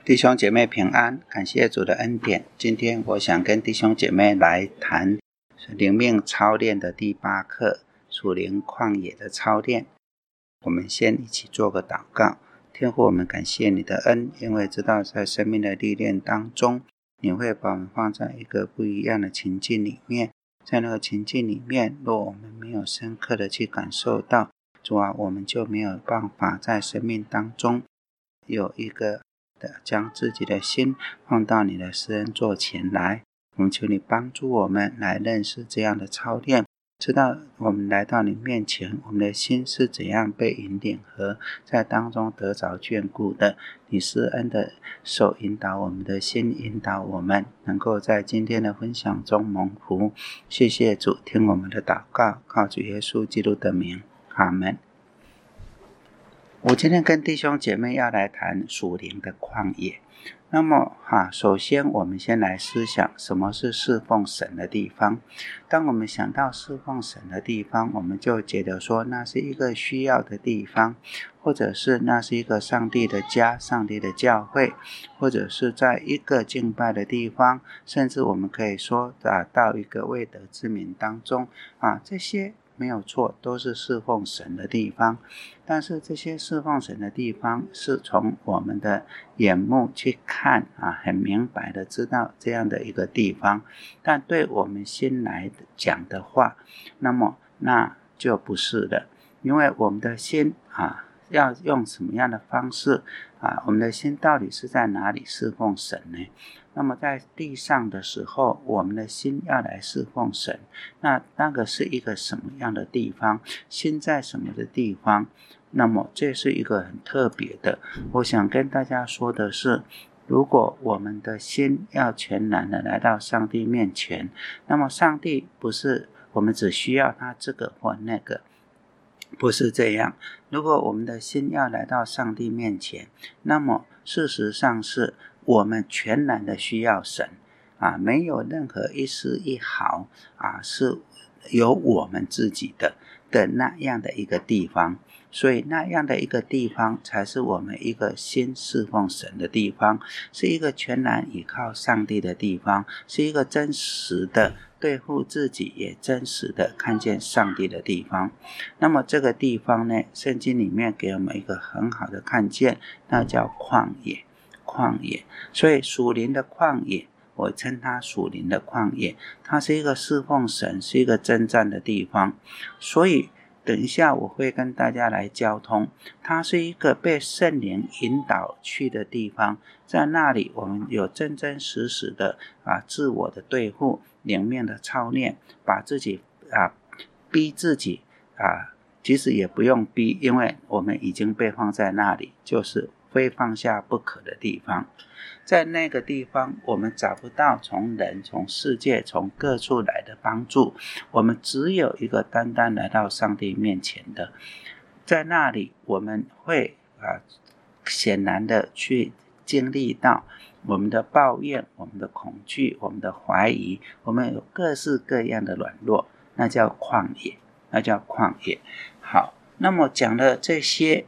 弟兄姐妹平安，感谢主的恩典。今天我想跟弟兄姐妹来谈灵命操练的第8课，属灵旷野的操练。我们先一起做个祷告。天父，我们感谢你的恩，因为知道在生命的历练当中，你会把我们放在一个不一样的情境里面。在那个情境里面，若我们没有深刻的去感受到，主啊，我们就没有办法在生命当中有一个将自己的心放到你的施恩座前来。我们求你帮助我们来认识这样的操练，知道我们来到你面前，我们的心是怎样被引领和在当中得着眷顾的。你施恩的手引导我们的心，引导我们能够在今天的分享中蒙福。谢谢主，听我们的祷告，靠主耶稣基督的名，阿们。我今天跟弟兄姐妹要来谈属灵的旷野。那么首先我们先来思想什么是侍奉神的地方。当我们想到侍奉神的地方，我们就觉得说那是一个需要的地方，或者是那是一个上帝的家，上帝的教会，或者是在一个敬拜的地方，甚至我们可以说到一个未得之民当中这些没有错，都是侍奉神的地方。但是这些侍奉神的地方是从我们的眼目去看很明白的知道这样的一个地方，但对我们心来讲的话，那就不是的。因为我们的心要用什么样的方式我们的心到底是在哪里侍奉神呢？那么在地上的时候，我们的心要来侍奉神，那个是一个什么样的地方？心在什么的地方？那么这是一个很特别的。我想跟大家说的是，如果我们的心要全然的来到上帝面前，那么上帝不是我们只需要他这个或那个，不是这样。如果我们的心要来到上帝面前，那么事实上是我们全然的需要神没有任何一丝一毫是有我们自己的那样的一个地方。所以那样的一个地方才是我们一个心侍奉神的地方，是一个全然依靠上帝的地方，是一个真实的对付自己，也真实的看见上帝的地方。那么这个地方呢，圣经里面给我们一个很好的看见，那叫旷野。所以属灵的旷野，我称它属灵的旷野，它是一个侍奉神，是一个征战的地方。所以等一下我会跟大家来交通，它是一个被圣灵引导去的地方。在那里我们有真真实实的自我的对付，灵命的操练，把自己逼自己其实也不用逼，因为我们已经被放在那里，就是非放下不可的地方。在那个地方我们找不到从人、从世界、从各处来的帮助，我们只有一个单单来到上帝面前的。在那里我们会显然的去经历到我们的抱怨、我们的恐惧、我们的怀疑，我们有各式各样的软弱，那叫旷野。好，那么讲了这些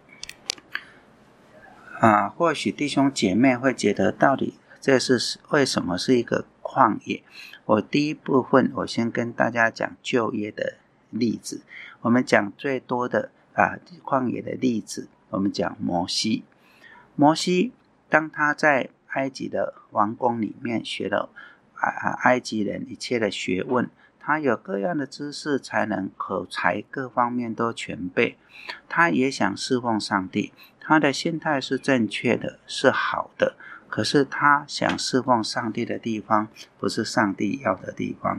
或许弟兄姐妹会觉得到底这是为什么是一个旷野。我第一部分我先跟大家讲旧约的例子。我们讲最多的旷野的例子，我们讲摩西。当他在埃及的王宫里面学了埃及人一切的学问，他有各样的知识、才能、口才各方面都全备，他也想侍奉上帝，他的心态是正确的，是好的。可是他想侍奉上帝的地方，不是上帝要的地方。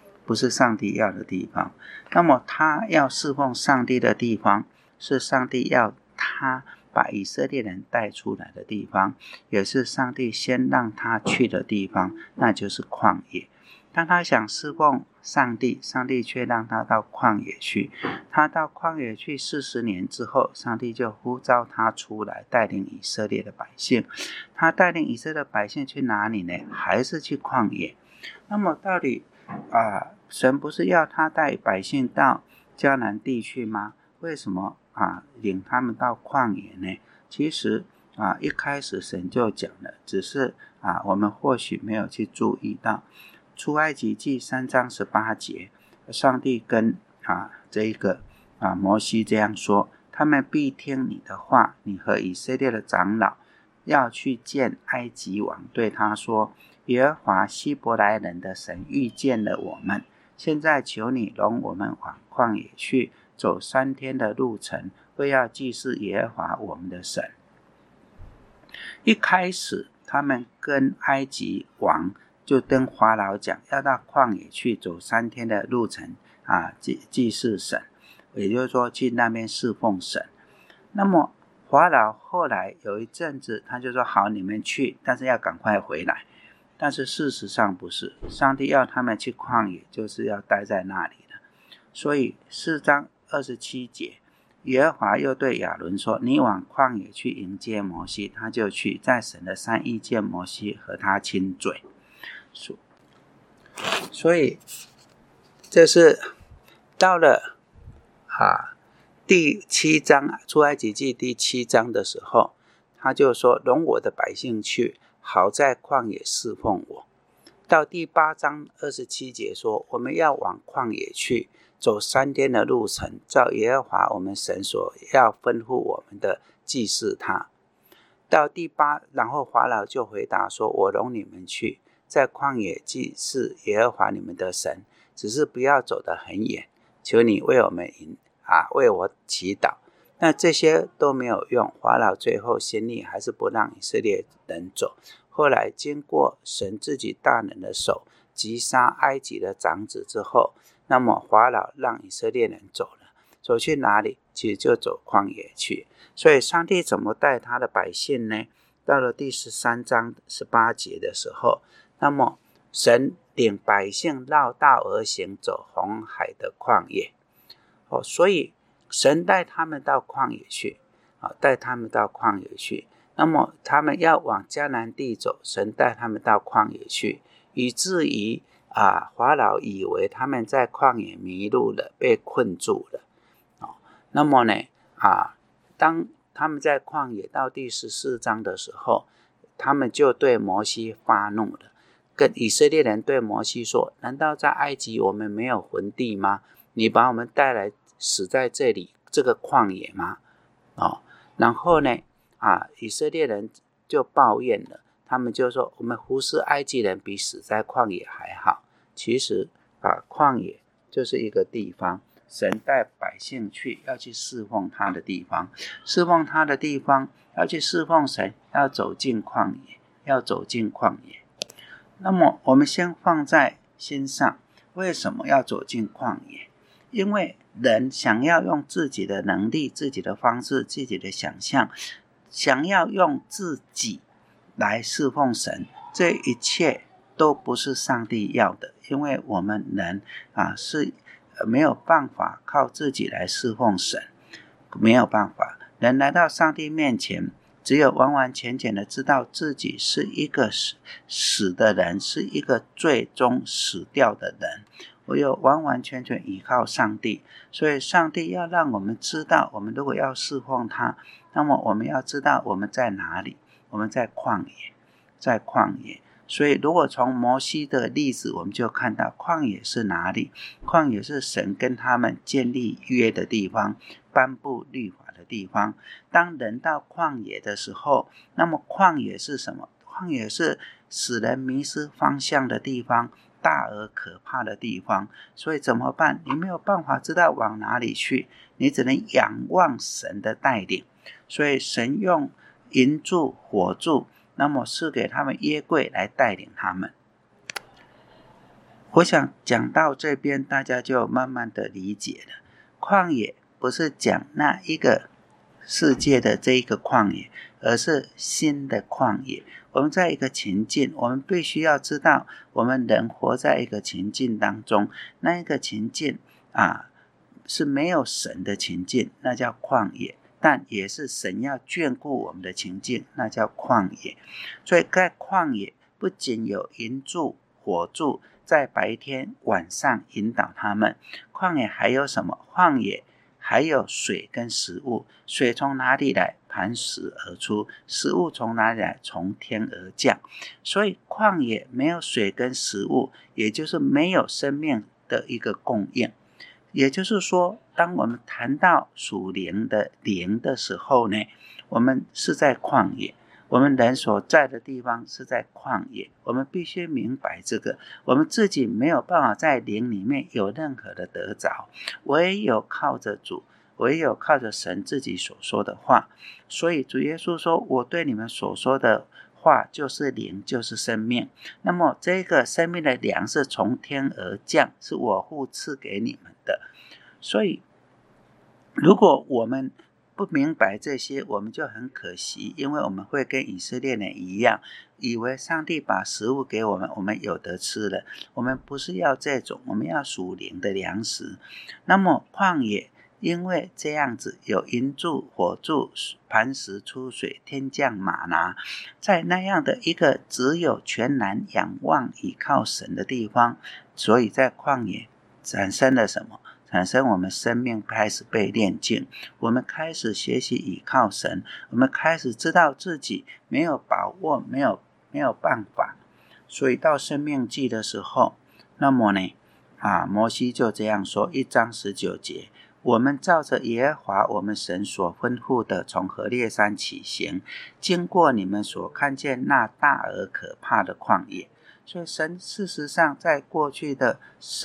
那么他要侍奉上帝的地方，是上帝要他把以色列人带出来的地方，也是上帝先让他去的地方，那就是旷野。当他想侍奉上帝，上帝却让他到旷野去。他到旷野去40年之后，上帝就呼召他出来带领以色列的百姓。他带领以色列的百姓去哪里呢？还是去旷野。那么到底神不是要他带百姓到迦南地去吗？为什么领他们到旷野呢？其实一开始神就讲了，只是我们或许没有去注意到。出埃及记3章18节，上帝跟这一个摩西这样说：他们必听你的话，你和以色列的长老要去见埃及王，对他说：耶和华希伯来人的神遇见了我们，现在求你容我们往旷野去，走3天的路程，为要祭祀耶和华我们的神。一开始他们跟埃及王就跟法老讲，要到旷野去走3天的路程祭祀神，也就是说去那边侍奉神。那么法老后来有一阵子他就说好，你们去，但是要赶快回来。但是事实上不是，上帝要他们去旷野，就是要待在那里的。所以4章27节，耶和华又对亚伦说：你往旷野去迎接摩西，他就去，在神的山遇见摩西，和他亲嘴。所以这是到了第7章，出埃及记第7章的时候，他就说容我的百姓去，好在旷野侍奉我。到第8章27节说，我们要往旷野去，走3天的路程，照耶和华我们神所要吩咐我们的祭祀他。到第8，然后法老就回答说，我容你们去，在旷野祭祀耶和华你们的神，只是不要走得很远，求你为我们为我祈祷。那这些都没有用，法老最后心里还是不让以色列人走。后来经过神自己大能的手击杀埃及的长子之后，那么法老让以色列人走了，走去哪里？其实就走旷野去。所以上帝怎么带他的百姓呢？到了第13章18节的时候，那么神领百姓绕道而行，走红海的旷野。所以神带他们到旷野去，带他们到旷野去。那么他们要往迦南地走，神带他们到旷野去，以至于法老以为他们在旷野迷路了，被困住了。那么呢当他们在旷野到第14章的时候，他们就对摩西发怒了，跟以色列人对摩西说，难道在埃及我们没有魂地吗？你把我们带来死在这里这个旷野吗？然后呢以色列人就抱怨了，他们就说，我们服侍埃及人比死在旷野还好。其实旷野就是一个地方，神带百姓去，要去侍奉他的地方，侍奉他的地方，要去侍奉神，要走进旷野，要走进旷野。那么我们先放在心上，为什么要走进旷野？因为人想要用自己的能力、自己的方式、自己的想象，想要用自己来侍奉神，这一切都不是上帝要的。因为我们人是没有办法靠自己来侍奉神，没有办法。人来到上帝面前，只有完完全全的知道自己是一个死的人，是一个最终死掉的人，唯有完完全全依靠上帝。所以上帝要让我们知道，我们如果要侍奉他，那么我们要知道我们在哪里，我们在旷野，在旷野。所以如果从摩西的例子，我们就看到旷野是哪里？旷野是神跟他们建立约的地方，颁布律法的地方。当人到旷野的时候，那么旷野是什么？旷野是使人迷失方向的地方，大而可怕的地方。所以怎么办？你没有办法知道往哪里去，你只能仰望神的带领。所以神用银柱、火柱，那么是给他们约柜来带领他们。我想讲到这边，大家就慢慢的理解了。旷野不是讲那一个世界的这一个旷野，而是新的旷野。我们在一个情境，我们必须要知道，我们人活在一个情境当中，那一个情境是没有神的情境，那叫旷野。但也是神要眷顾我们的情境，那叫旷野。所以在旷野不仅有银柱、火柱在白天晚上引导他们，旷野还有什么？旷野还有水跟食物。水从哪里来？磐石而出。食物从哪里来？从天而降。所以旷野没有水跟食物，也就是没有生命的一个供应。也就是说，当我们谈到属灵的灵的时候呢，我们是在旷野，我们人所在的地方是在旷野，我们必须明白这个，我们自己没有办法在灵里面有任何的得着，唯有靠着主，唯有靠着神自己所说的话。所以主耶稣说，我对你们所说的话就是灵，就是生命。那么这个生命的粮是从天而降，是我父赐给你们的。所以如果我们不明白这些，我们就很可惜，因为我们会跟以色列人一样，以为上帝把食物给我们，我们有得吃了。我们不是要这种，我们要属灵的粮食。那么旷野因为这样子有云柱火柱磐石出水天降玛拿，在那样的一个只有全然仰望倚靠神的地方，所以在旷野产生了什么？产生我们生命开始被炼净，我们开始学习倚靠神，我们开始知道自己没有把握，没有办法。所以到申命记的时候，那么呢摩西就这样说，1章19节，我们照着耶和华我们神所吩咐的，从何烈山起行，经过你们所看见那大而可怕的旷野。所以神事实上在过去的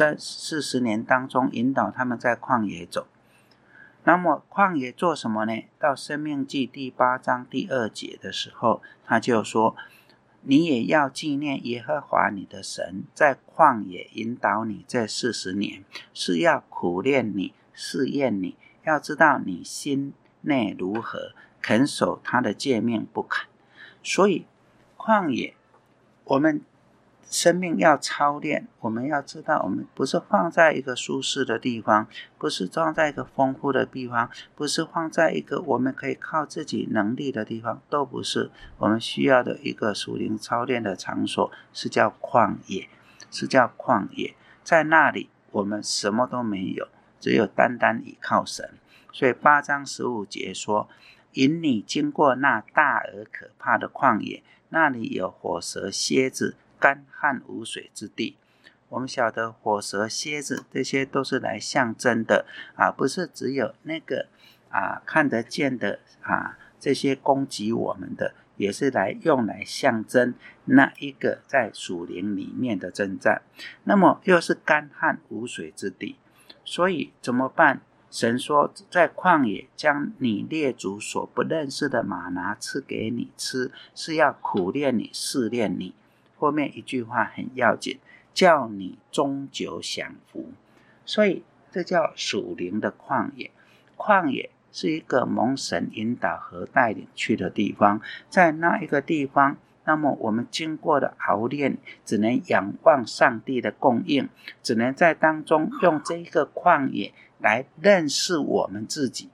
40年当中引导他们在旷野走。那么旷野做什么呢？到申命记第8章第2节的时候，他就说，你也要纪念耶和华你的神，在旷野引导你这40年，是要苦练你，试验你，要知道你心内如何，肯守他的诫命不肯。所以旷野我们生命要操练，我们要知道我们不是放在一个舒适的地方，不是放在一个丰富的地方，不是放在一个我们可以靠自己能力的地方，都不是。我们需要的一个属灵操练的场所是叫旷野，在那里我们什么都没有，只有单单倚靠神。所以8章15节说，引你经过那大而可怕的旷野，那里有火蛇蝎子，干旱无水之地。我们晓得火蛇蝎子这些都是来象征的不是只有那个看得见的这些攻击我们的，也是用来象征那一个在属灵里面的征战。那么又是干旱无水之地，所以怎么办？神说，在旷野将你列祖所不认识的玛拿赐给你吃，是要苦练你，试炼你。后面一句话很要紧，叫你终究享福。所以这叫属灵的旷野。旷野是一个蒙神引导和带领去的地方，在那一个地方，那么我们经过的熬炼，只能仰望上帝的供应，只能在当中用这一个旷野来认识我们自己。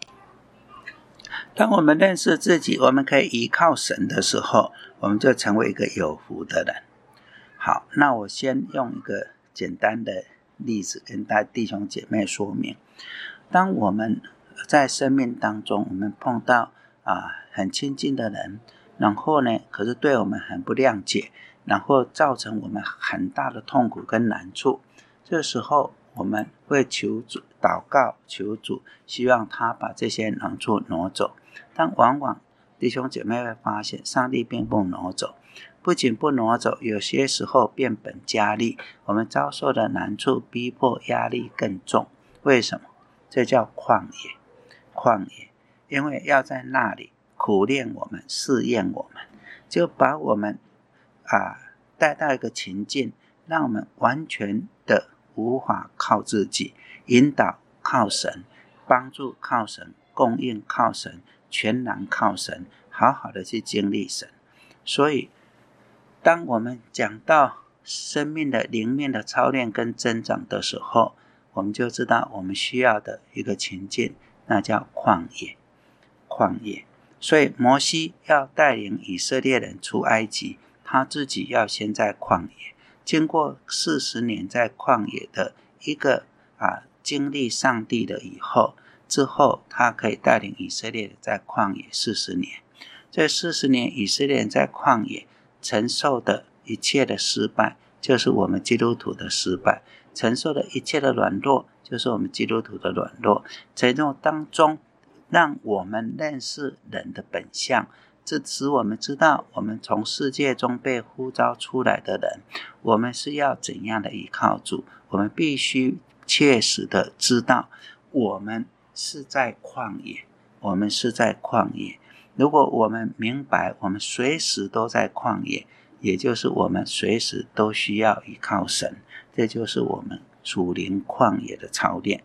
当我们认识自己，我们可以依靠神的时候，我们就成为一个有福的人。好，那我先用一个简单的例子跟大家弟兄姐妹说明。当我们在生命当中，我们碰到很亲近的人，然后呢，可是对我们很不谅解，然后造成我们很大的痛苦跟难处，这时候我们会求主祷告，求主希望他把这些难处挪走。但往往弟兄姐妹会发现，上帝并不挪走，不仅不挪走，有些时候变本加厉，我们遭受的难处、逼迫、压力更重。为什么？这叫旷野，因为要在那里苦练我们，试验我们，就把我们带到一个情境，让我们完全的无法靠自己，引导靠神，帮助靠神，供应靠神，全然靠神，好好的去经历神。所以当我们讲到生命的灵命的操练跟增长的时候，我们就知道我们需要的一个情境，那叫旷野。所以摩西要带领以色列人出埃及，他自己要先在旷野，经过40年在旷野的一个经历上帝的以后， 之后，他可以带领以色列在旷野40年。这40年以色列人在旷野承受的一切的失败，就是我们基督徒的失败；承受的一切的软弱，就是我们基督徒的软弱。在这当中，让我们认识人的本相，这使我们知道我们从世界中被呼召出来的人，我们是要怎样的依靠主。我们必须切实的知道我们是在旷野，我们是在旷野。如果我们明白我们随时都在旷野，也就是我们随时都需要依靠神，这就是我们属灵旷野的操练。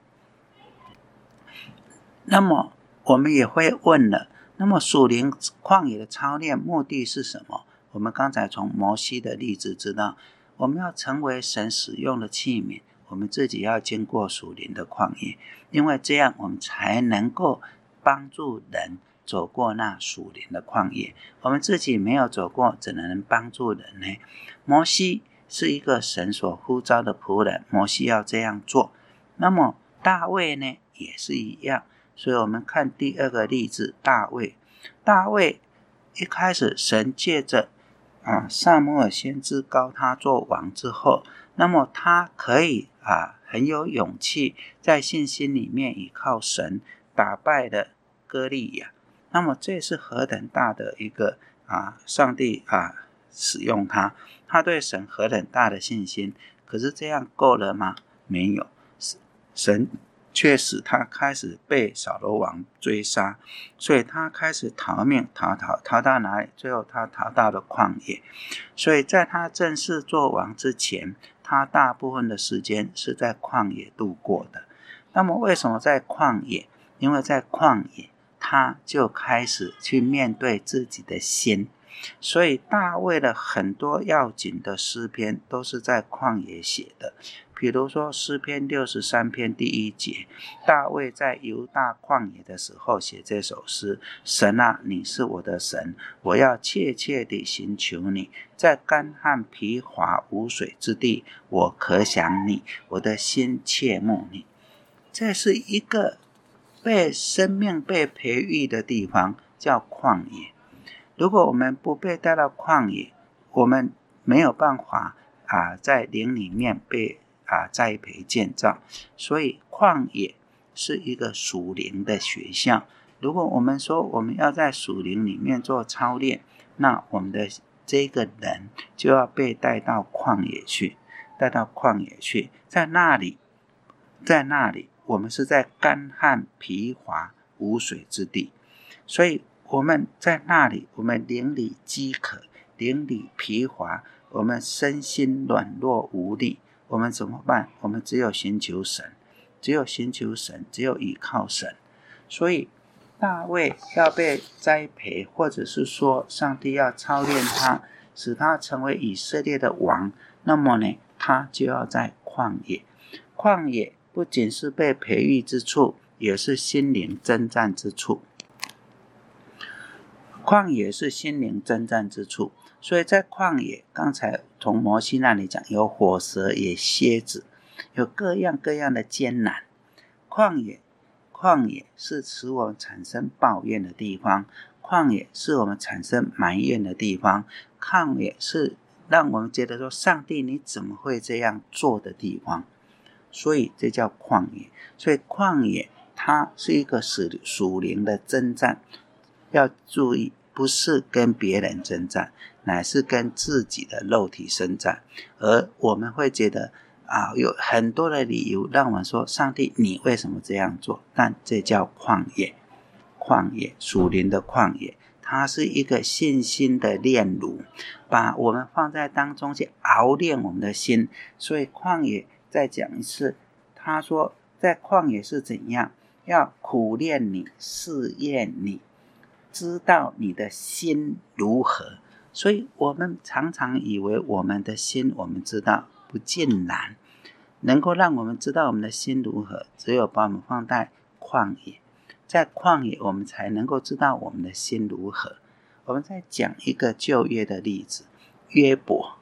那么我们也会问了，那么属灵旷野的操练目的是什么？我们刚才从摩西的例子知道，我们要成为神使用的器皿，我们自己要经过属灵的旷野，因为这样我们才能够帮助人走过那属灵的旷野。我们自己没有走过，怎能帮助人呢？摩西是一个神所呼召的仆人，摩西要这样做。那么大卫呢，也是一样。所以我们看第二个例子，大卫一开始神借着撒母耳先知膏他做王之后，那么他可以很有勇气，在信心里面依靠神打败了歌利亚。那么这是何等大的一个上帝使用他对神何等大的信心。可是这样够了吗？没有，神却使他开始被扫罗王追杀，所以他开始逃命，逃到哪里？最后他逃到了旷野。所以在他正式做王之前，他大部分的时间是在旷野度过的。那么为什么在旷野？因为在旷野他就开始去面对自己的心。所以大卫的很多要紧的诗篇都是在旷野写的。比如说诗篇63篇第1节，大卫在犹大旷野的时候写这首诗：神啊，你是我的神，我要切切地寻求你，在干旱疲乏无水之地，我可想你，我的心切慕你。这是一个被生命被培育的地方，叫旷野。如果我们不被带到旷野，我们没有办法在灵里面被栽培建造。所以旷野是一个属灵的学校。如果我们说我们要在属灵里面做操练，那我们的这个人就要被带到旷野去，在那里我们是在干旱疲乏无水之地。所以我们在那里，我们灵里饥渴，灵里疲乏，我们身心软弱无力，我们怎么办？我们只有寻求神，只有依靠神。所以大卫要被栽培，或者是说上帝要操练他，使他成为以色列的王，那么呢，他就要在旷野。旷野不仅是被培育之处，也是心灵征战之处。旷野是心灵征战之处，所以在旷野，刚才从摩西那里讲，有火蛇，也蝎子，有各样各样的艰难。旷野是使我们产生抱怨的地方，旷野是我们产生埋怨的地方，旷野是让我们觉得说，上帝你怎么会这样做的地方。所以这叫旷野。所以旷野它是一个属灵的征战，要注意，不是跟别人征战，乃是跟自己的肉体征战。而我们会觉得有很多的理由让我们说，上帝你为什么这样做？但这叫旷野，属灵的旷野，它是一个信心的炼炉，把我们放在当中去熬炼我们的心。所以旷野再讲一次，他说在旷野是怎样，要苦炼你，试验你，知道你的心如何。所以我们常常以为我们的心我们知道，不尽然。能够让我们知道我们的心如何，只有把我们放在旷野，在旷野我们才能够知道我们的心如何。我们再讲一个旧约的例子，约伯。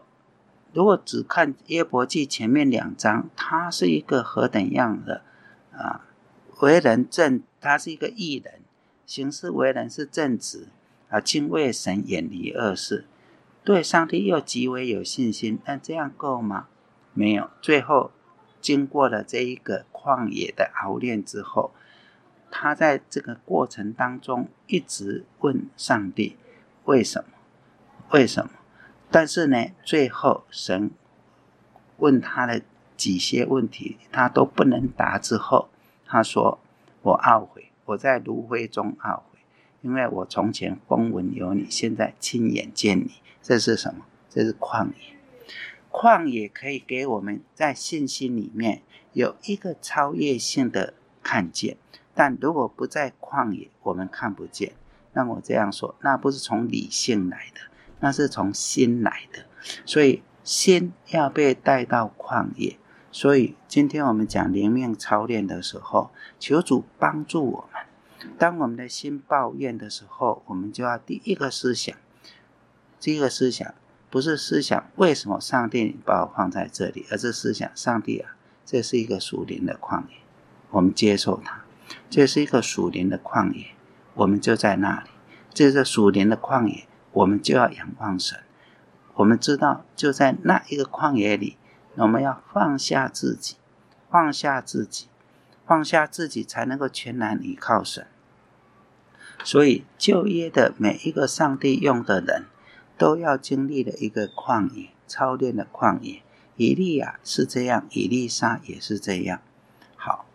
如果只看约伯记前面2章，他是一个何等样的为人正，他是一个义人，行事为人是正直敬畏神，远离恶事，对上帝又极为有信心，那这样够吗？没有。最后经过了这一个旷野的熬炼之后，他在这个过程当中一直问上帝为什么，为什么？但是呢，最后神问他的几些问题他都不能答之后，他说我懊悔，我在炉灰中懊悔，因为我从前风闻有你，现在亲眼见你。这是什么？这是旷野。旷野可以给我们在信心里面有一个超越性的看见，但如果不在旷野我们看不见。那我这样说，那不是从理性来的，那是从心来的，所以心要被带到旷野。所以今天我们讲灵命操练的时候，求主帮助我们，当我们的心抱怨的时候，我们就要第一个思想，第一个思想不是思想为什么上帝把我放在这里，而是思想上帝这是一个属灵的旷野，我们接受它，这是一个属灵的旷野，我们就在那里，这是属灵的旷野，我们就要仰望神。我们知道就在那一个旷野里，我们要放下自己，放下自己，放下自己才能够全然依靠神。所以旧约的每一个上帝用的人都要经历了一个旷野，操练的旷野。以利亚是这样，以利沙也是这样。好，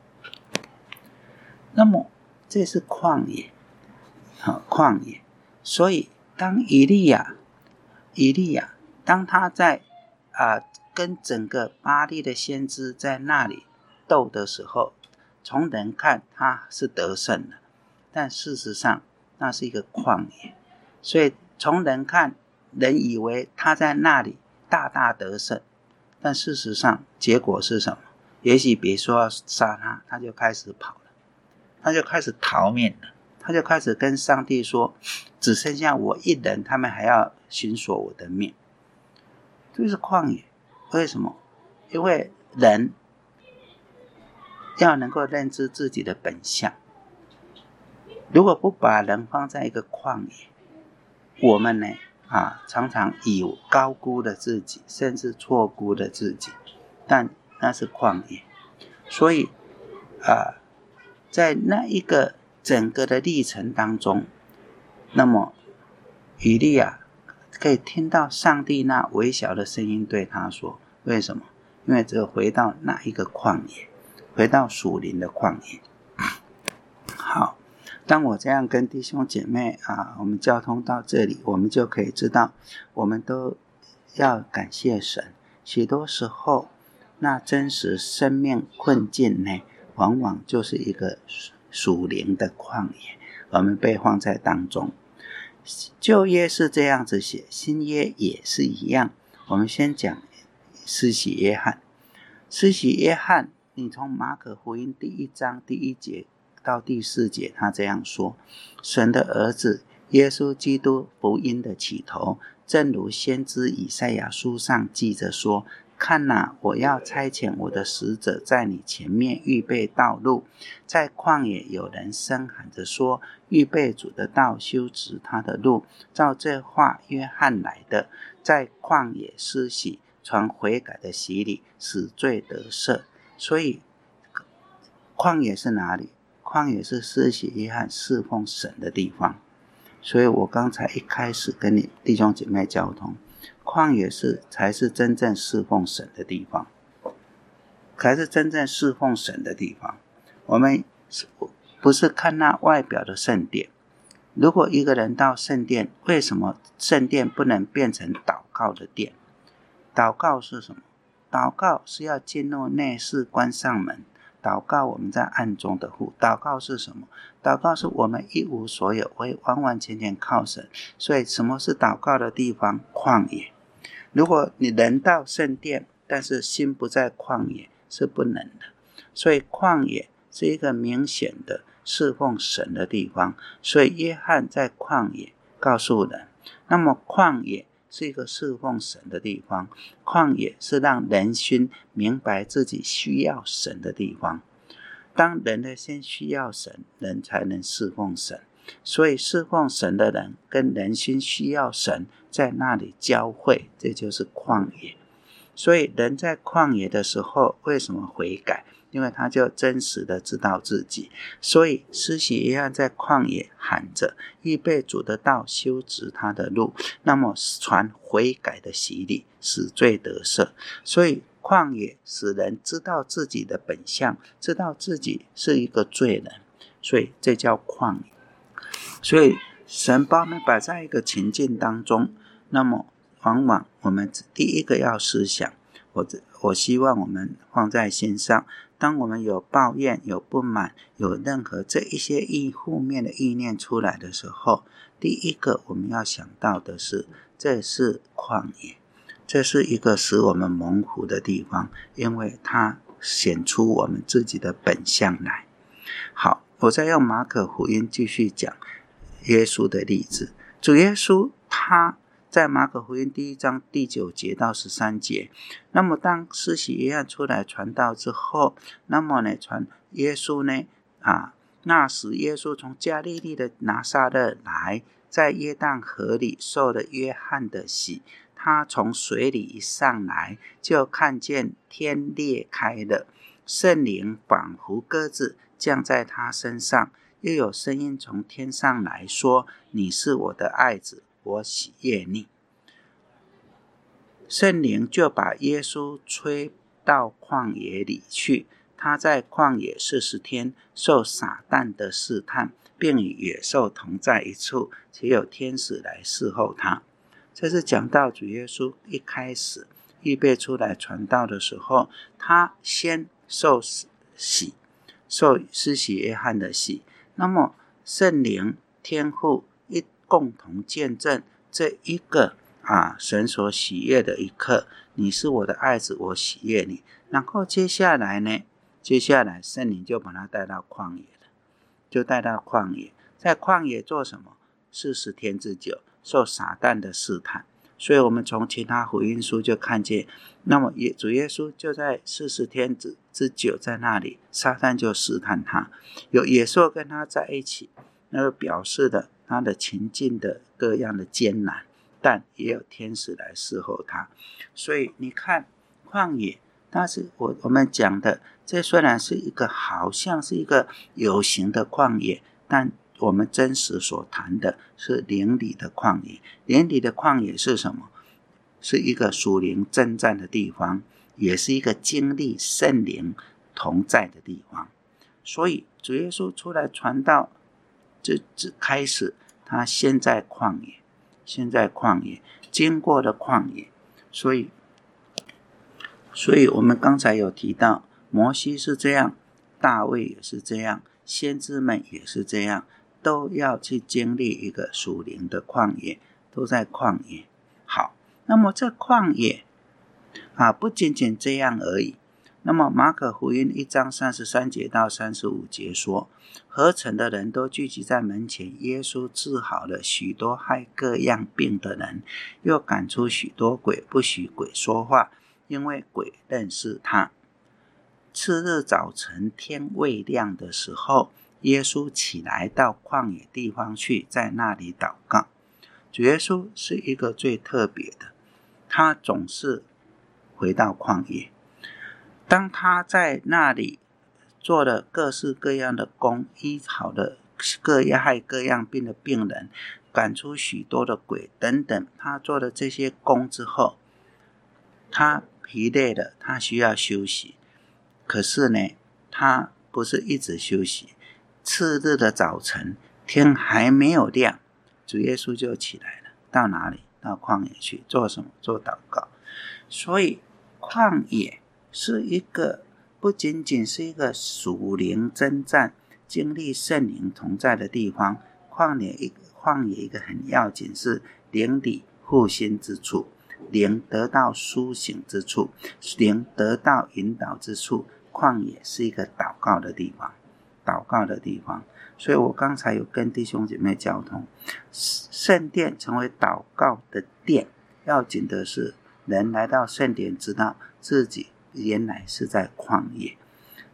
那么这是旷野，旷野。所以当以利亚当他在跟整个巴力的先知在那里斗的时候，从人看他是得胜的，但事实上那是一个旷野。所以从人看，人以为他在那里大大得胜，但事实上结果是什么？也许别说要杀他，他就开始跑了，他就开始逃命了，他就开始跟上帝说，只剩下我一人，他们还要寻索我的命。这是旷野。为什么？因为人要能够认知自己的本相，如果不把人放在一个旷野，我们呢常常以高估了自己，甚至错估了自己，但那是旷野。所以在那一个整个的历程当中，那么以利亚可以听到上帝那微小的声音对他说，为什么？因为只有回到那一个旷野，回到属灵的旷野。好，当我这样跟弟兄姐妹我们交通到这里，我们就可以知道，我们都要感谢神。许多时候那真实生命困境呢，往往就是一个属灵的旷野，我们被放在当中。旧约是这样子写，新约也是一样。我们先讲施洗约翰。施洗约翰，你从马可福音第1章第1节到第4节，他这样说，神的儿子耶稣基督福音的起头，正如先知以赛亚书上记着说，看哪，我要差遣我的使者在你前面预备道路，在旷野有人声喊着说，预备主的道，修直他的路。照这话，约翰来的，在旷野施洗，传悔改的洗礼，使罪得赦。所以旷野是哪里？旷野是施洗约翰侍奉神的地方。所以我刚才一开始跟你弟兄姐妹交通，旷野才是真正侍奉神的地方，才是真正侍奉神的地方。我们不是看那外表的圣殿。如果一个人到圣殿，为什么圣殿不能变成祷告的殿？祷告是什么？祷告是要进入内室，关上门，祷告我们在暗中的父。祷告是什么？祷告是我们一无所有，会完完全全靠神。所以什么是祷告的地方？旷野。如果你人到圣殿，但是心不在旷野，是不能的。所以旷野是一个明显的侍奉神的地方。所以约翰在旷野告诉人，那么旷野是一个侍奉神的地方，旷野是让人心明白自己需要神的地方。 当人类先需要神，人才能侍奉神。所以侍奉神的人跟人心需要神，在那里交汇，这就是旷野。所以人在旷野的时候为什么悔改？因为他就真实的知道自己。所以施洗约翰在旷野喊着，预备主的道，修直他的路，那么传悔改的洗礼，使罪得赦。所以旷野使人知道自己的本相，知道自己是一个罪人，所以这叫旷野。所以神把我们摆在一个情境当中，那么往往我们第一个要思想，我希望我们放在心上，当我们有抱怨、有不满、有任何这一些负面的意念出来的时候，第一个我们要想到的是，这是旷野，这是一个使我们蒙福的地方，因为它显出我们自己的本相来。好，我再用马可福音继续讲耶稣的例子。主耶稣他在马可福音第1章第9节到13节，那么当施洗约翰出来传道之后，那么呢传耶稣呢那时耶稣从加利利的拿撒勒来，在约旦河里受了约翰的洗。他从水里一上来，就看见天裂开了，圣灵仿佛鸽子降在他身上，又有声音从天上来说，你是我的爱子，我喜悦你。圣灵就把耶稣吹到旷野里去，他在旷野40天，受撒旦的试探，并与野兽同在一处，且有天使来侍候他。这是讲到主耶稣一开始预备出来传道的时候，他先受洗，受施洗约翰的洗，那么圣灵天父一共同见证这一个神所喜悦的一刻，你是我的爱子，我喜悦你。然后接下来圣灵就把他带到旷野了，就带到旷野，在旷野做什么？40天之久，受撒旦的试探。所以我们从其他福音书就看见，那么主耶稣就在40天之久在那里，撒旦就试探他，有野兽跟他在一起，那就表示了他的情境的各样的艰难，但也有天使来侍候他。所以你看旷野，但是我们讲的，这虽然是一个好像是一个有形的旷野，但我们真实所谈的是灵里的旷野。灵里的旷野是什么？是一个属灵征战的地方，也是一个经历圣灵同在的地方。所以主耶稣出来传道，这开始他先在旷野，经过了旷野。所以我们刚才有提到，摩西是这样，大卫也是这样，先知们也是这样，都要去经历一个属灵的旷野，都在旷野。好，那么这旷野不仅仅这样而已。那么马可福音1章33节到35节说，合城的人都聚集在门前，耶稣治好了许多害各样病的人，又赶出许多鬼，不许鬼说话，因为鬼认识他。次日早晨天未亮的时候，耶稣起来到旷野地方去，在那里祷告。主耶稣是一个最特别的，他总是回到旷野。当他在那里做了各式各样的工，医好了害各样病的病人，赶出许多的鬼等等，他做了这些工之后，他疲累了，他需要休息。可是呢，他不是一直休息。次日的早晨，天还没有亮，主耶稣就起来了，到哪里？到旷野去做什么？做祷告。所以旷野是一个不仅仅是一个属灵征战，经历圣灵同在的地方。旷野一个很要紧，是灵里复兴之处，灵得到苏醒之处，灵得到引导之处。旷野是一个祷告的地方。所以我刚才有跟弟兄姐妹交通，圣殿成为祷告的殿，要紧的是人来到圣殿，知道自己原来是在旷野。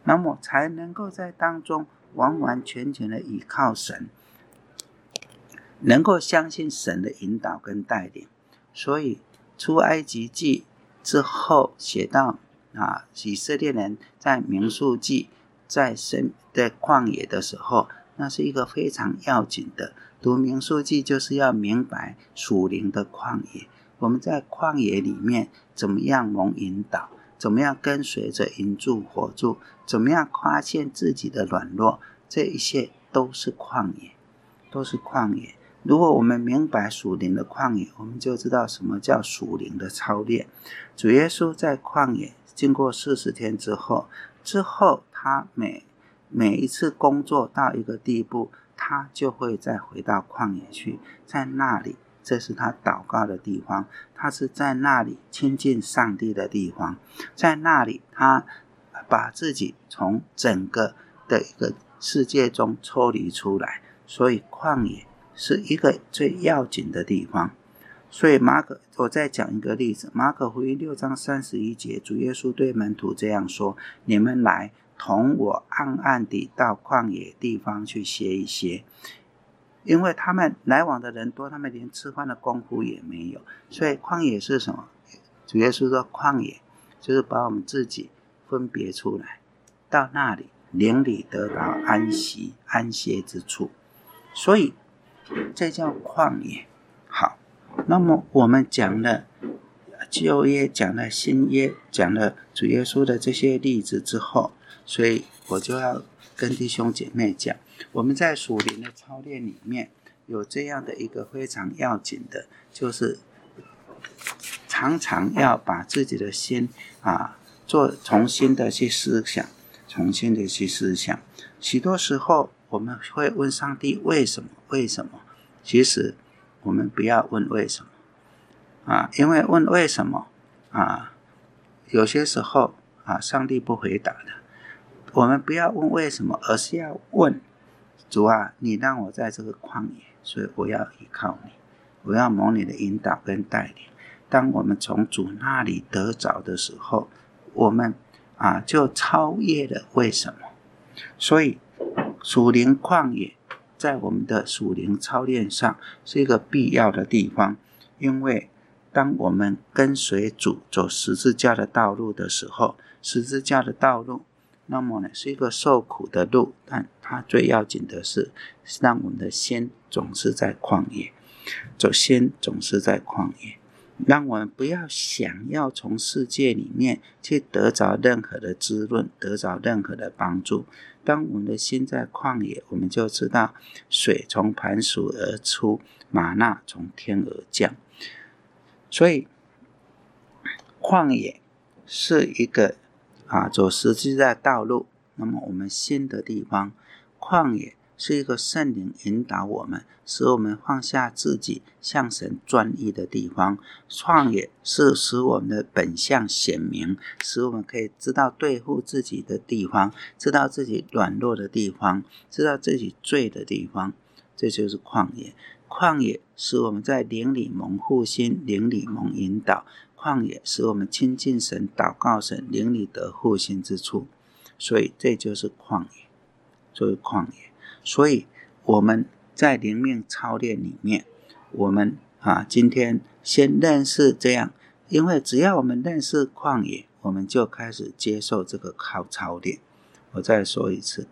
那么才能够在当中完完全全的依靠神，能够相信神的引导跟带领。所以出埃及记之后写到以色列人在民数记在旷野的时候，那是一个非常要紧的。读民数记就是要明白属灵的旷野，我们在旷野里面怎么样蒙引导，怎么样跟随着引柱火柱，怎么样发现自己的软弱，这一切都是旷野，都是旷野。如果我们明白属灵的旷野，我们就知道什么叫属灵的操练。主耶稣在旷野经过40天之后他每一次工作到一个地步，他就会再回到旷野去，在那里这是他祷告的地方，他是在那里亲近上帝的地方，在那里他把自己从整个的一个世界中抽离出来。所以旷野是一个最要紧的地方。所以我再讲一个例子，马可福音6章31节，主耶稣对门徒这样说：你们来同我暗暗地到旷野地方去歇一歇。因为他们来往的人多，他们连吃饭的功夫也没有。所以旷野是什么？主耶稣说旷野就是把我们自己分别出来，到那里灵里得到安息安歇之处。所以这叫旷野。好，那么我们讲了旧约，讲了新约，讲了主耶稣的这些例子之后，所以我就要跟弟兄姐妹讲，我们在属灵的操练里面有这样的一个非常要紧的，就是常常要把自己的心重新的去思想，重新的去思想。许多时候我们会问上帝为什么？为什么？其实我们不要问为什么因为问为什么有些时候上帝不回答的。我们不要问为什么，而是要问主你让我在这个旷野，所以我要依靠你，我要蒙你的引导跟带领。当我们从主那里得着的时候，我们就超越了为什么。所以属灵旷野在我们的属灵操练上是一个必要的地方。因为当我们跟随主走十字架的道路的时候，十字架的道路那么呢是一个受苦的路，但它最要紧的是让我们的心总是在旷野，心总是在旷野，让我们不要想要从世界里面去得着任何的滋润，得着任何的帮助。当我们的心在旷野，我们就知道水从磐石而出，玛纳从天而降。所以旷野是一个走十字架道路，那么我们新的地方。旷野是一个圣灵引导我们，使我们放下自己，向神专一的地方。旷野是使我们的本相显明，使我们可以知道对付自己的地方，知道自己软弱的地方，知道自己罪的地方，这就是旷野。旷野使我们在灵里蒙复兴，灵里蒙引导。旷野使我们亲近神，祷告神，灵里得复兴之处。所以这就是旷野，就是旷野。所以我们在灵命操练里面，我们今天先认识这样，因为只要我们认识旷野，我们就开始接受这个操练。我再说一次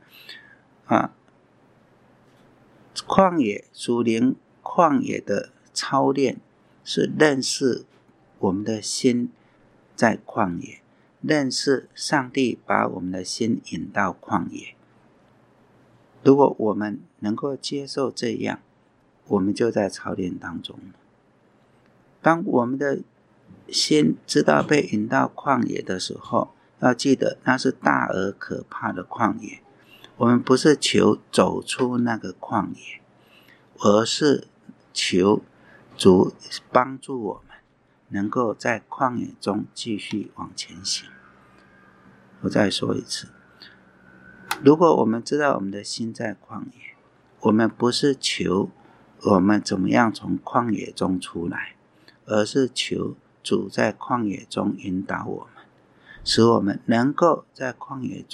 旷野属灵旷野的操练是认识我们的心在旷野，认识上帝把我们的心引到旷野。如果我们能够接受这样，我们就在操练当中了。当我们的心知道被引到旷野的时候，要记得那是大而可怕的旷野。我们不是求走出那个旷野，而是求主帮助我们能够在旷野中继续往前行。我再说一次，如果我们知道我们的心在旷野，我们不是求我们怎么样从旷野中出来，而是求主在旷野中引导我们，使我们能够在旷野中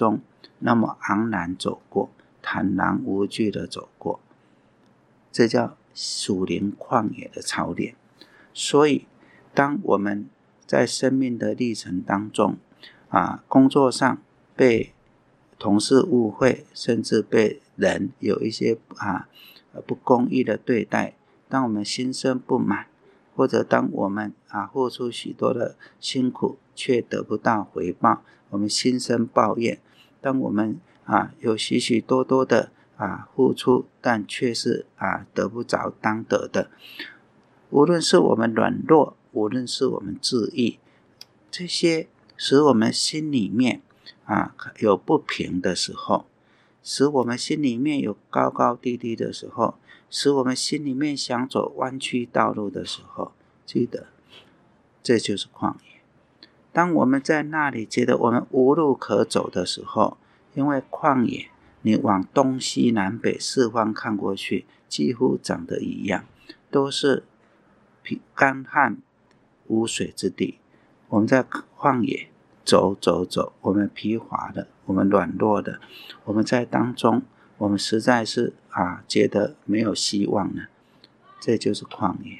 那么昂然走过，坦然无惧的走过，这叫属灵旷野的操练。所以当我们在生命的历程当中工作上被同事误会，甚至被人有一些不公义的对待，当我们心生不满，或者当我们付出许多的辛苦却得不到回报，我们心生抱怨，当我们有许许多多的付出，但却是得不着当得的，无论是我们软弱，无论是我们自义，这些使我们心里面有不平的时候，使我们心里面有高高低低的时候，使我们心里面想走弯曲道路的时候，记得这就是旷野。当我们在那里觉得我们无路可走的时候，因为旷野你往东西南北四方看过去，几乎长得一样，都是干旱无水之地。我们在旷野走，我们疲乏的，我们软弱的，我们在当中，我们实在是觉得没有希望了，这就是旷野。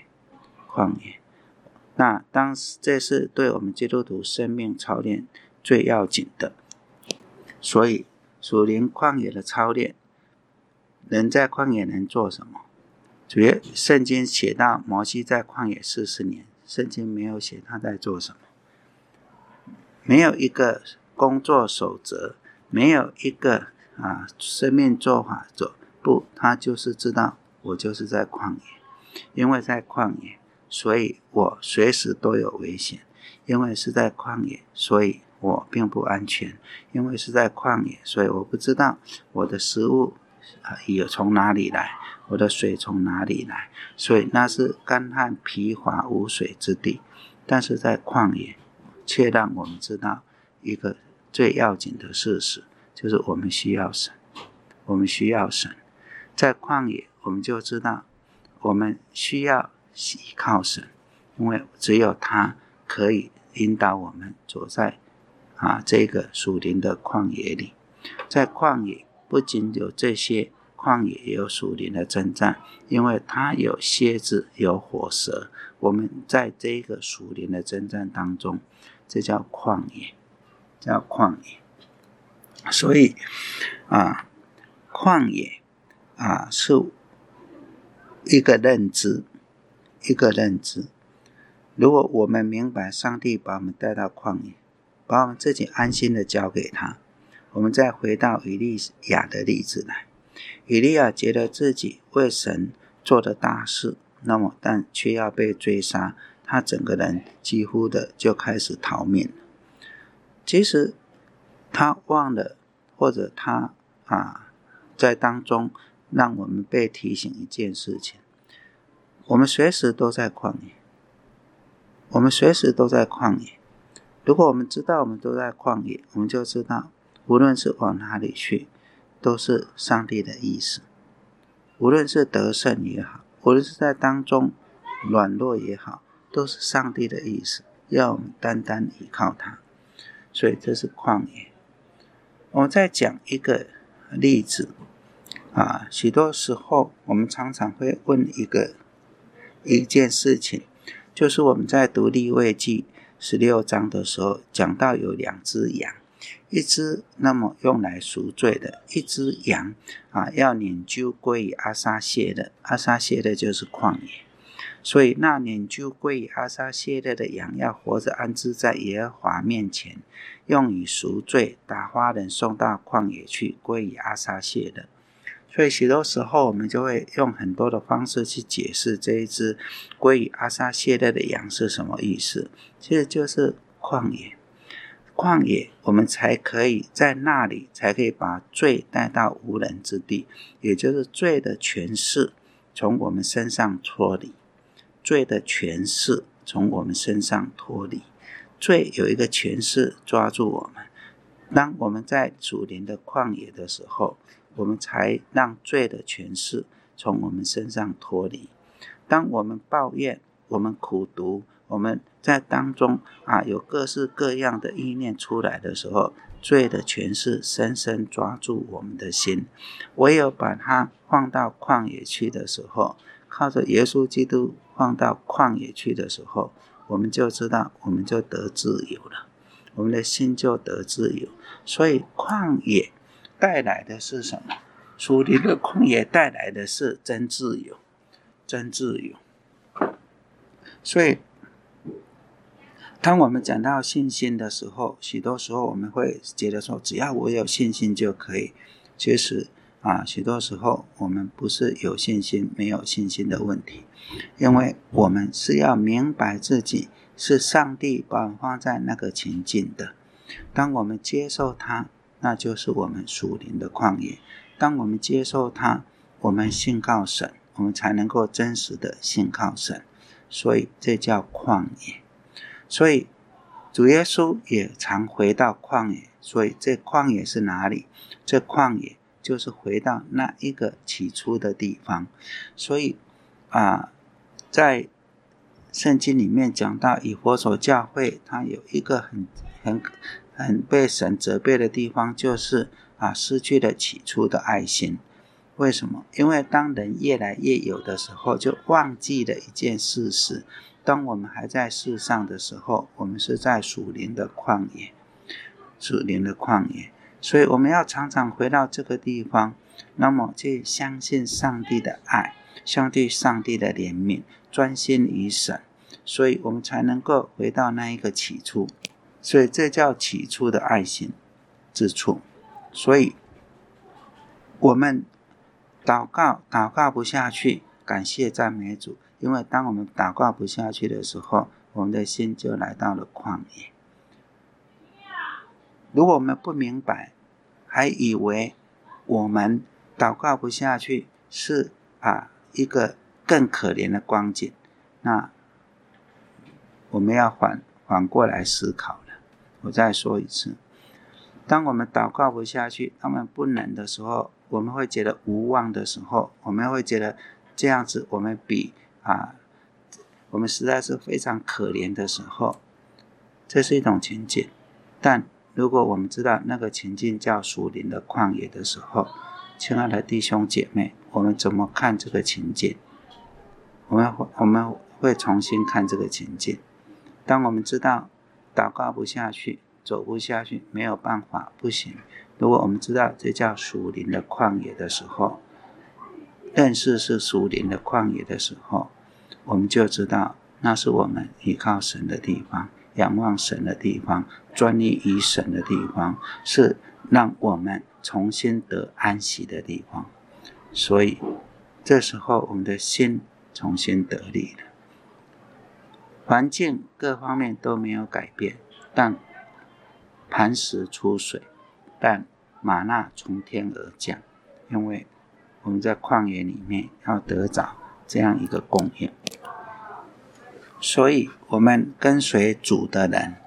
那当时这是对我们基督徒生命操练最要紧的。所以属灵旷野的操练，人在旷野能做什么？主要圣经写到摩西在旷野40年，圣经没有写他在做什么，没有一个工作守则，没有一个生命做法不，他就是知道我就是在旷野，因为在旷野，所以我随时都有危险，因为是在旷野，所以我并不安全，因为是在旷野，所以我不知道我的食物也从哪里来，我的水从哪里来，所以那是干旱疲乏无水之地。但是在旷野却让我们知道一个最要紧的事实，就是我们需要神，在旷野我们就知道我们需要依靠神，因为只有他可以引导我们走在这个属灵的旷野里。在旷野不仅有这些，旷野也有属灵的征战，因为它有蝎子有火蛇，我们在这个属灵的征战当中，这叫旷野。所以旷野是一个认知。如果我们明白上帝把我们带到旷野，把我们自己安心的交给他，我们再回到以利亚的例子来。以利亚觉得自己为神做的大事，那么但却要被追杀，他整个人几乎的就开始逃命了。其实他忘了，或者他在当中让我们被提醒一件事情，我们随时都在旷野，如果我们知道我们都在旷野，我们就知道无论是往哪里去，都是上帝的意思，无论是得胜也好，无论是在当中软弱也好，都是上帝的意思，要我们单单依靠他。所以这是旷野。我们再讲一个例子许多时候我们常常会问一件事情，就是我们在读利未记16章的时候，讲到有2只羊，一只那么用来赎罪的，一只羊要撵揪归于阿撒谢勒，阿撒谢勒就是旷野。所以那撵揪归于阿撒谢勒的羊要活着安置在耶和华面前，用以赎罪，打发人送到旷野去，归于阿撒谢勒。所以许多时候我们就会用很多的方式去解释这一只归于阿撒谢勒的羊是什么意思，其实就是旷野。旷野我们才可以在那里才可以把罪带到无人之地，也就是罪的权势从我们身上脱离，罪有一个权势抓住我们。当我们在属灵的旷野的时候，我们才让罪的权势从我们身上脱离。当我们抱怨，我们苦毒， 我们在当中有各式各样的意念出来的时候，罪的权势深深抓住我们的心，唯有把它放到旷野去的时候，靠着耶稣基督放到旷野去的时候，我们就知道我们就得自由了，我们的心就得自由。所以旷野带来的是什么？属灵的旷野带来的是真自由，真自由。所以当我们讲到信心的时候，许多时候我们会觉得说，只要我有信心就可以。其实许多时候我们不是有信心没有信心的问题，因为我们是要明白自己是上帝把我们放在那个情境的。当我们接受它，那就是我们属灵的旷野。当我们接受它，我们信靠神，我们才能够真实的信靠神。所以这叫旷野。所以主耶稣也常回到旷野，所以这旷野是哪里？这旷野就是回到那一个起初的地方。所以在圣经里面讲到以弗所教会，它有一个很被神责备的地方，就是失去了起初的爱心。为什么？因为当人越来越有的时候，就忘记了一件事实。当我们还在世上的时候，我们是在属灵的旷野，属灵的旷野。所以我们要常常回到这个地方，那么去相信上帝的爱，相信上帝的怜悯，专心于神，所以我们才能够回到那一个起初。所以这叫起初的爱心之处。所以我们祷告不下去，感谢赞美主，因为当我们祷告不下去的时候，我们的心就来到了旷野。如果我们不明白，还以为我们祷告不下去是一个更可怜的光景，那我们要反过来思考了。我再说一次，当我们祷告不下去，当我们不能的时候，我们会觉得无望的时候，我们会觉得这样子我们我们实在是非常可怜的时候，这是一种情境。但如果我们知道那个情境叫属灵的旷野的时候，亲爱的弟兄姐妹，我们怎么看这个情境？我们会重新看这个情境。当我们知道祷告不下去，走不下去，没有办法，不行。如果我们知道这叫属灵的旷野的时候，认识是属灵的旷野的时候，我们就知道那是我们依靠神的地方，仰望神的地方，专一于神的地方，是让我们重新得安息的地方。所以这时候我们的心重新得力了。环境各方面都没有改变，但磐石出水，但玛纳从天而降，因为我们在旷野里面要得着这样一个供应。所以我们跟随主的人，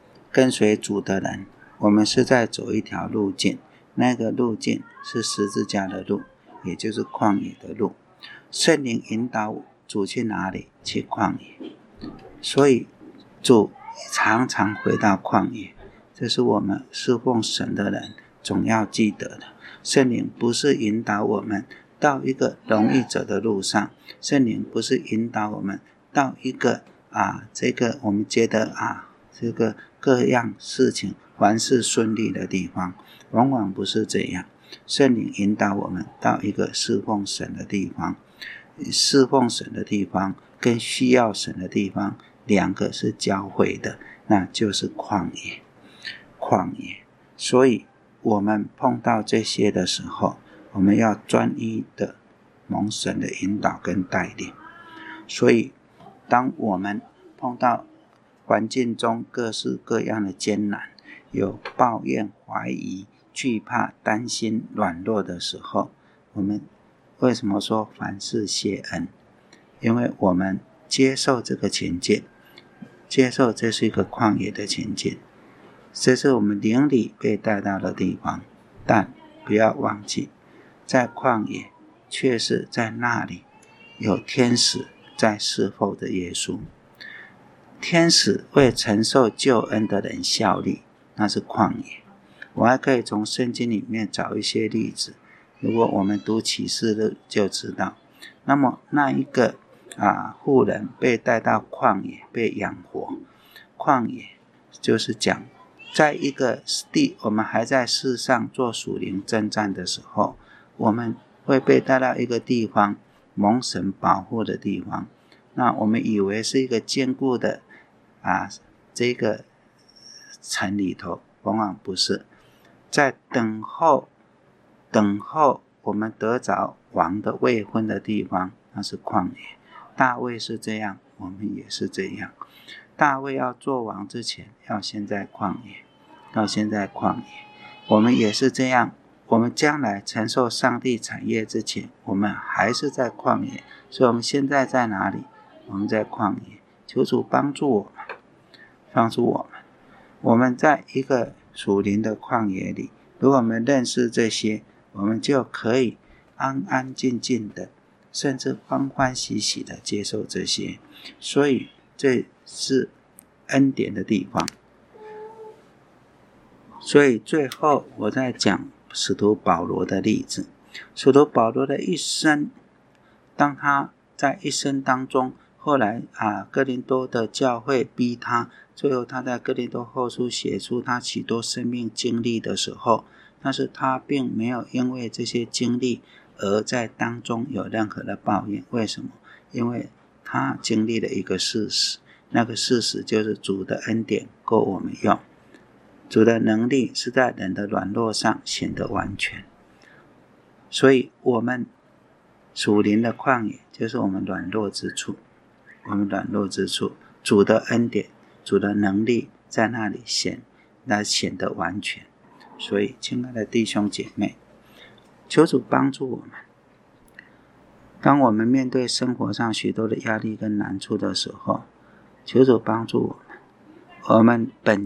我们是在走一条路径，那个路径是十字架的路，也就是旷野的路。圣灵引导主去哪里？去旷野。所以主常常回到旷野，这是我们侍奉神的人总要记得的。圣灵不是引导我们到一个容易走的路上，圣灵不是引导我们到一个这个我们觉得这个各样事情凡事顺利的地方，往往不是这样。圣灵引导我们到一个侍奉神的地方，侍奉神的地方跟需要神的地方两个是交汇的，那就是旷野。所以我们碰到这些的时候，我们要专一的蒙神的引导跟带领。所以当我们碰到环境中各式各样的艰难，有抱怨、怀疑、惧怕、担心、软弱的时候，我们为什么说凡事谢恩？因为我们接受这个情境，接受这是一个旷野的情境，这是我们灵里被带到的地方。但不要忘记，在旷野却是在那里有天使在侍奉着耶稣。 天使为承受救恩的人效力，那是旷野。我还可以从圣经里面找一些例子，如果我们读启示录就知道。那么那一个妇人被带到旷野被养活，旷野就是讲在一个我们还在世上做属灵征战的时候，我们会被带到一个地方，蒙神保护的地方。那我们以为是一个坚固的这个城里头，往往不是。在等候我们得着王的位分的地方，那是旷野。大卫是这样，我们也是这样。大卫要做王之前，要先在旷野，我们也是这样。我们将来承受上帝产业之前，我们还是在旷野。所以我们现在在哪里？我们在旷野。求主帮助我们。我们在一个属灵的旷野里，如果我们认识这些，我们就可以安安静静的，甚至欢欢喜喜的接受这些。所以这是恩典的地方。所以最后我在讲使徒保罗的例子。使徒保罗的一生，当他在一生当中，后来哥林多的教会逼他，最后他在哥林多后书写出他许多生命经历的时候，但是他并没有因为这些经历而在当中有任何的抱怨。为什么？因为他经历了一个事实，那个事实就是主的恩典够我们用，主的能力是在人的软弱上显得完全。所以我们属灵的旷野就是我们软弱之处，主的恩典，主的能力在那里显得完全。所以亲爱的弟兄姐妹，求主帮助我们。当我们面对生活上许多的压力跟难处的时候，求主帮助我们。我们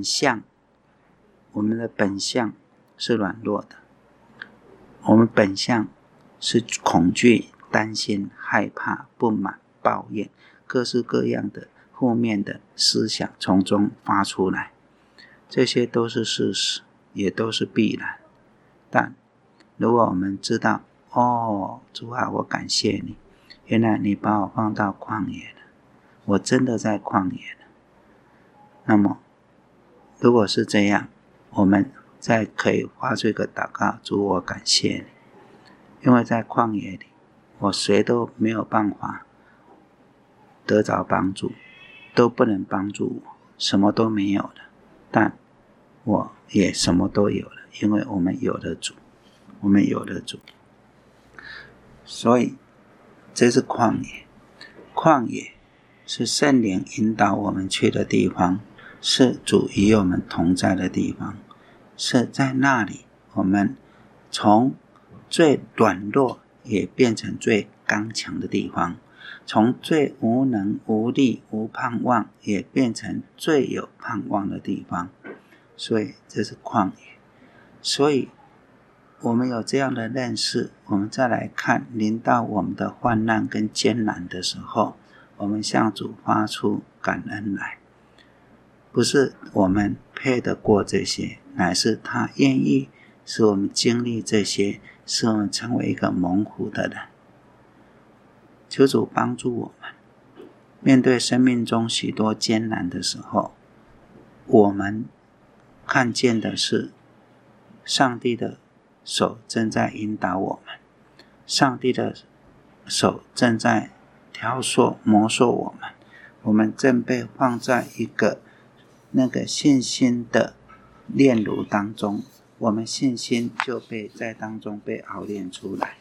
的本相是软弱的，我们本相是恐惧、担心、害怕、不满、抱怨，各式各样的负面的思想从中发出来。这些都是事实，也都是必然。但如果我们知道，主啊，我感谢你，原来你把我放到旷野了，我真的在旷野了。那么如果是这样，我们再可以发出一个祷告，主，我感谢你，因为在旷野里，我谁都没有办法得着帮助，都不能帮助我，什么都没有了。但我也什么都有了，因为我们有了主。所以这是旷野。旷野是圣灵引导我们去的地方，是主与我们同在的地方，是在那里我们从最软弱也变成最刚强的地方，从最无能无力无盼望也变成最有盼望的地方。所以这是旷野。所以我们有这样的认识，我们再来看临到我们的患难跟艰难的时候，我们向主发出感恩来。不是我们配得过这些，乃是他愿意使我们经历这些，使我们成为一个蒙福的人。求主帮助我们，面对生命中许多艰难的时候，我们看见的是上帝的手正在引导我们，上帝的手正在雕塑磨塑我们，我们正被放在一个那个信心的炼炉当中，我们信心就被在当中被熬炼出来。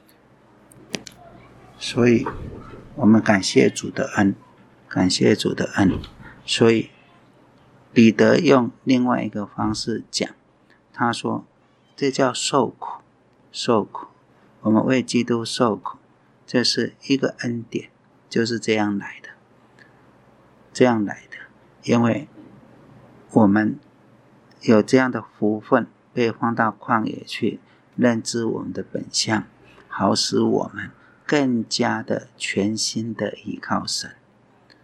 所以我们感谢主的恩。所以彼得用另外一个方式讲，他说这叫受苦。我们为基督受苦，这是一个恩典，就是这样来的。因为我们有这样的福分，被放到旷野去认知我们的本相，好使我们更加的全心的依靠神。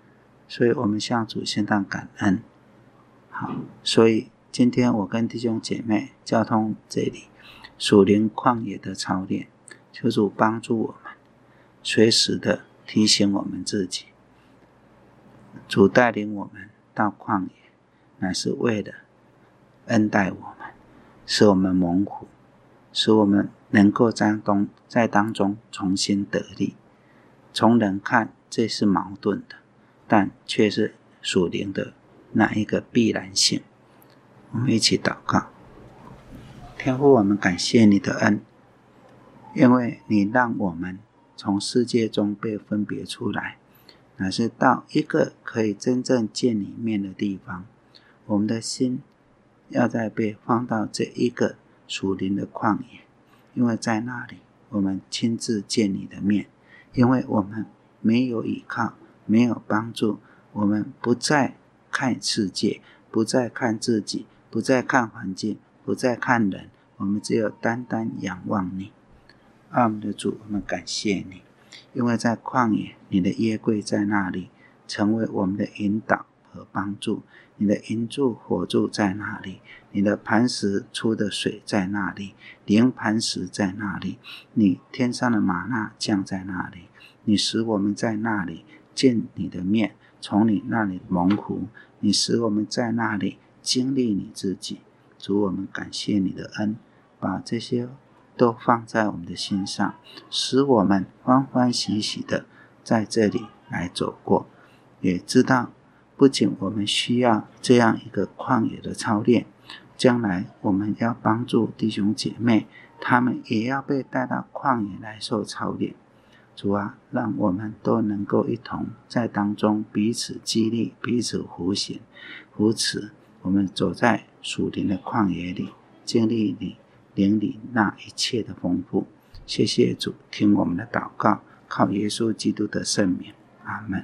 所以我们向主献上感恩。好，所以今天我跟弟兄姐妹交通这里属灵旷野的操练，求主帮助我们随时的提醒我们自己，主带领我们到旷野乃是为了恩待我们，使我们蒙福，使我们能够在当中重新得力。从人看这是矛盾的，但却是属灵的那一个必然性。我们一起祷告。天父，我们感谢你的恩，因为你让我们从世界中被分别出来，乃是到一个可以真正见你面的地方。我们的心要再被放到这一个属灵的旷野，因为在那里我们亲自见你的面，因为我们没有依靠，没有帮助，我们不再看世界，不再看自己，不再看环境，不再看人，我们只有单单仰望你。爱我们的主，我们感谢你，因为在旷野你的约柜在那里，成为我们的引导和帮助。你的银柱火柱在那里，你的磐石出的水在那里，灵磐石在那里，你天上的玛纳降在那里，你使我们在那里见你的面，从你那里蒙福，你使我们在那里经历你自己。主，我们感谢你的恩，把这些都放在我们的心上，使我们欢欢喜喜的在这里来走过，也知道不仅我们需要这样一个旷野的操练，将来我们要帮助弟兄姐妹，他们也要被带到旷野来受操练。主啊，让我们都能够一同在当中彼此激励，彼此扶持，我们走在属灵的旷野里，经历你灵里那一切的丰富。谢谢主，听我们的祷告，靠耶稣基督的圣名，阿们。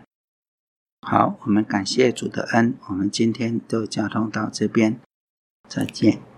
好，我们感谢主的恩，我们今天就交通到这边，再见。